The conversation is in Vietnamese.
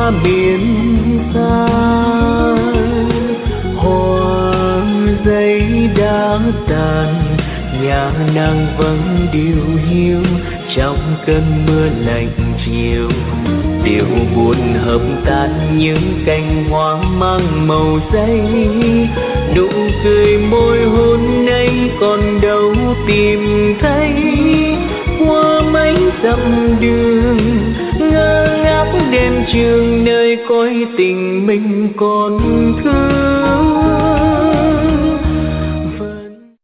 hoa miền xa. Hoa giấy đã tàn, nhà nàng vẫn điêu hiu trong cơn mưa lạnh chiều. Điều buồn hợp tan những cành hoa mang màu giấy, nụ cười môi hôn ấy còn đâu tìm thấy. Qua mấy dặm đường ngơ ngác đêm trường, nơi cõi tình mình còn thương.